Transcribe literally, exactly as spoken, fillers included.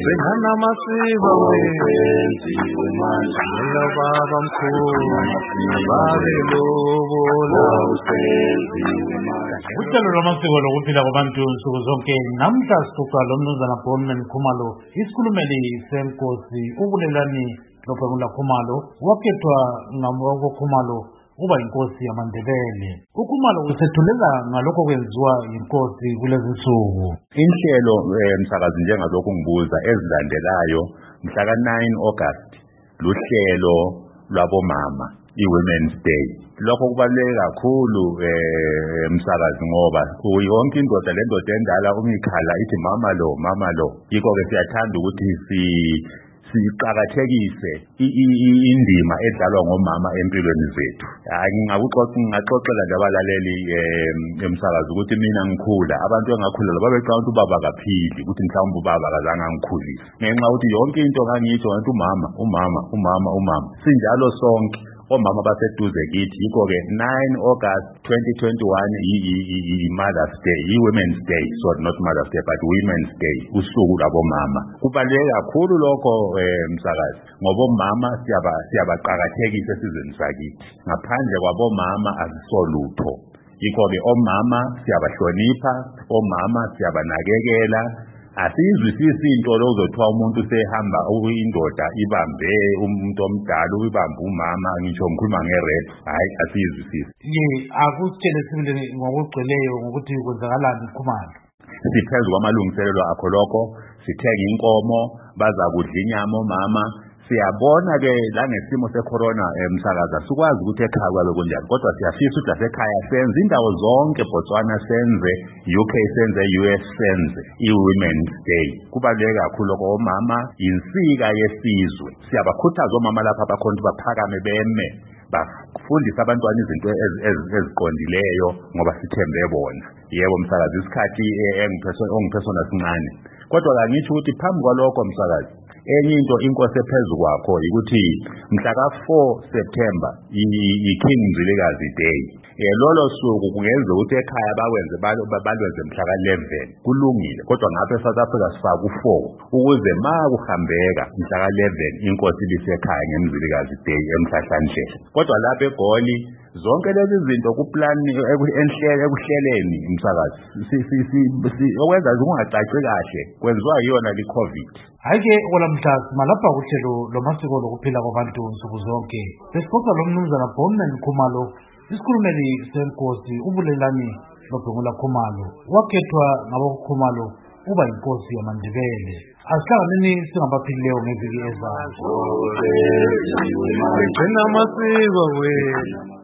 Benana masiba wenzi wemandla baba mkhulu babe lobola usenzi wemandla. Uhlelo lwamasiko lokuphila kwabantu nsuku zonke namhla sixoxa lomnumzana Bonman Khumalo, isikhulumeli senkosi uBulelani Lobhengula Khumalo, wakhethwa ngamoko Khumalo uba inkosi yamaNdebele. uKhumalo usethulela ngalokho kwenziwa inkosi kulezi nsuku. Inhlelo emsakazi njengalokho ngibuza ezilandelayo mhla ka nine August luhlelo lwabomama i-Women's Day. Lokho kubaluleke kakhulu emsakazi ngoba yonke indoda le ndoda endala umikhala ithi mama lo mama lo. Yikho ke siyathanda ukuthi si siqhakathekise indima edlalwa ngomama empilweni zethu. Ngingakuxoxa ngingaxoxela labalaleli emsakazi ukuthi mina ngikhula abantu engakhula babecanga ukuthi ubaba kaphili ukuthi mhlawumbe ubaba akazange angikhulise. Ngenxa ukuthi yonke into ngangitsho ngathi umama umama umama umama. Sinjalo sonke omama baseduze kithi. Yikho ke nine August twenty twenty-one i-Mother's Day, i-Women's Day, sorry not Mother's Day but Women's Day, usuku labomama. Kubaluleke kakhulu lokho emsakazi ngoba omama siyaba siyabaqhakathekisa esizweni sakithi. Ngaphandle kwabomama asisolutho. Yikho ke omama siyabahlonipha, omama siyabanakekela. Asizwisisi into lozothiwa umuntu sehamba indoda ibambe umuntu omdala uyibambe umama ngisho ngikhuluma ngered. Hayi asizwisisi. Ye akusitshele sibili ngokugcweleyo ngokuthi kwenzakalani Khumalo. Siphezu kwamalungiselelo akho lokho sithenga inkomo baza kudla inyama omama. Siyabona ke la ngesimo secorona emsakaza sikwazi ukuthi ekhaya kwabe kunjani kodwa siyafisa ukuthi asekhaya senze indawo zonke Botswana senze U K senze U S senze i-Women's Day. Kubaluleke kakhulu lokho omama insika yesizwe. Siyabakhuthaza omama lapha abakhona baphakame beme bafundisa abantwana izinto eziqondileyo ngoba sithembe bona. Yebo msakazi isikhathi engiphesona sincane kodwa kangisho ukuthi phambi kwalokho msakazi enye into inkosi ephezulu kwakho ukuthi mhla ka four September i-King Mzilikazi Day. Lolo suku kungenza ukuthi ekhaya bawenze balwenze mhla ka eleven kulungile kodwa ngapha eSouth Africa sifaka u four ukuze ma kuhambeka mhla ka eleven inkosi lisekhaya ngeMzilikazi Day emhlahlandlela. Kodwa lapha eGoli zonke lezi zinto kuplan enhlele ekuhleleni umsakazi okwenza kungacaci kahle kwenziwa yiyona li COVID. Hayike olamhla simalapha kuhlelo lomasiko lokuphila kwabantu nsuku zonke. Sesixoxa lomnumzana Bonman Khumalo, isikhulumeli senkosi uBulelani Lobhengula Khumalo, wakhethwa ngaboko Khumalo uba inkosi yamaNdebele. Asihlanganeni singabaphilileyo ngeviki ezayo. Gcina amasiko wethu.